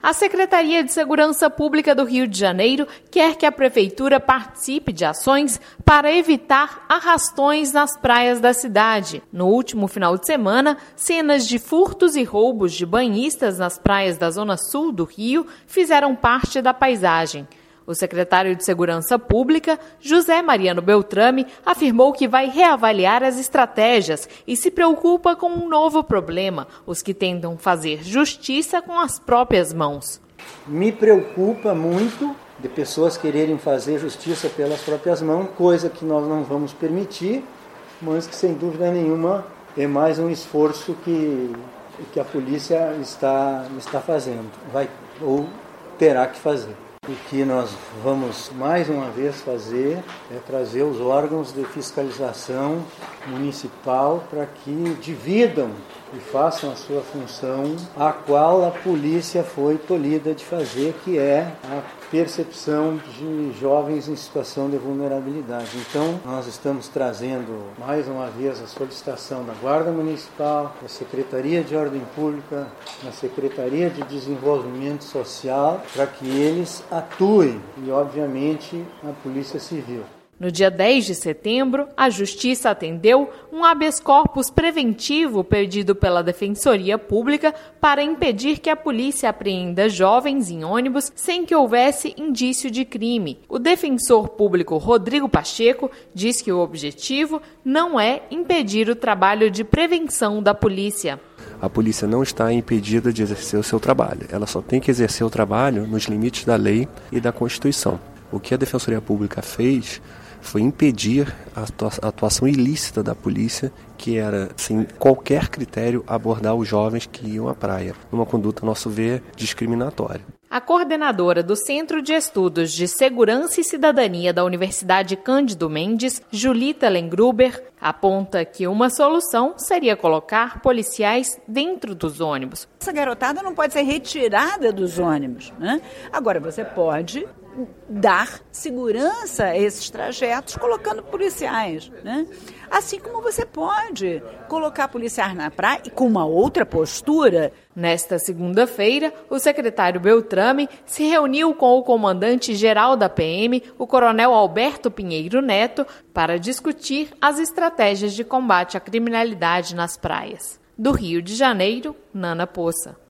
A Secretaria de Segurança Pública do Rio de Janeiro quer que a Prefeitura participe de ações para evitar arrastões nas praias da cidade. No último final de semana, cenas de furtos e roubos de banhistas nas praias da Zona Sul do Rio fizeram parte da paisagem. O secretário de Segurança Pública, José Mariano Beltrame, afirmou que vai reavaliar as estratégias e se preocupa com um novo problema, os que tentam fazer justiça com as próprias mãos. Me preocupa muito de pessoas quererem fazer justiça pelas próprias mãos, coisa que nós não vamos permitir, mas que sem dúvida nenhuma é mais um esforço que a polícia está fazendo, vai ou terá que fazer. O que nós vamos mais uma vez fazer é trazer os órgãos de fiscalização municipal para que dividam e façam a sua função, a qual a polícia foi tolhida de fazer, que é a percepção de jovens em situação de vulnerabilidade. Então, nós estamos trazendo mais uma vez a solicitação da Guarda Municipal, da Secretaria de Ordem Pública, da Secretaria de Desenvolvimento Social, para que eles atuem e, obviamente, a Polícia Civil. No dia 10 de setembro, a Justiça atendeu um habeas corpus preventivo pedido pela Defensoria Pública para impedir que a polícia apreenda jovens em ônibus sem que houvesse indício de crime. O defensor público Rodrigo Pacheco diz que o objetivo não é impedir o trabalho de prevenção da polícia. A polícia não está impedida de exercer o seu trabalho. Ela só tem que exercer o trabalho nos limites da lei e da Constituição. O que a Defensoria Pública fez foi impedir a atuação ilícita da polícia, que era, sem qualquer critério, abordar os jovens que iam à praia, numa conduta, a nosso ver, discriminatória. A coordenadora do Centro de Estudos de Segurança e Cidadania da Universidade Cândido Mendes, Julita Lengruber, aponta que uma solução seria colocar policiais dentro dos ônibus. Essa garotada não pode ser retirada dos ônibus, né? Agora você pode dar segurança a esses trajetos colocando policiais, né? Assim como você pode colocar policiais na praia e com uma outra postura. Nesta segunda-feira, o secretário Beltrame se reuniu com o comandante-geral da PM, o coronel Alberto Pinheiro Neto, para discutir as estratégias de combate à criminalidade nas praias. Do Rio de Janeiro, Nana Poça.